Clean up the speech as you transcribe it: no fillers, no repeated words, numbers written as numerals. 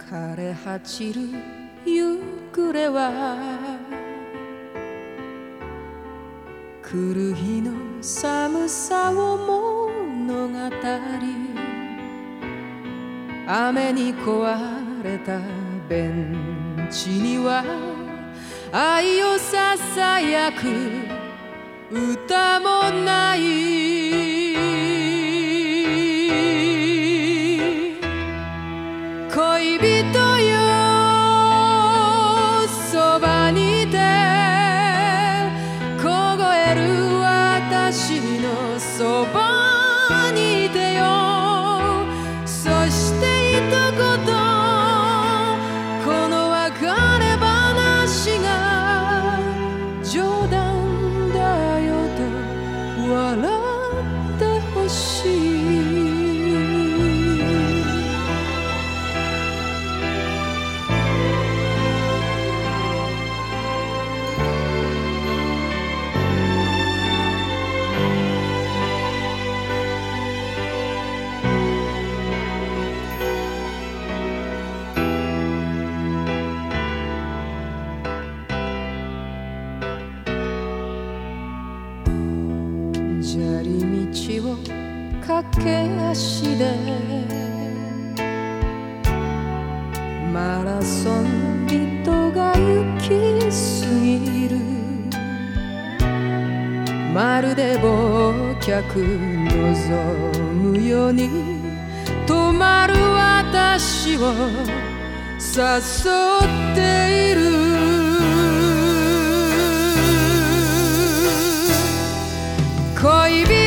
枯れ果ちる夕暮れは来る日の寒さを物語雨に壊れたベンチには愛をささやく歌もない恋人よそばにいて凍える私のそばにいてよそして一言この別れ話が冗談だよと笑ってほしい砂利道を駆け足でマラソン人が行き過ぎるまるで忘却望むように止まる私を誘っている恋人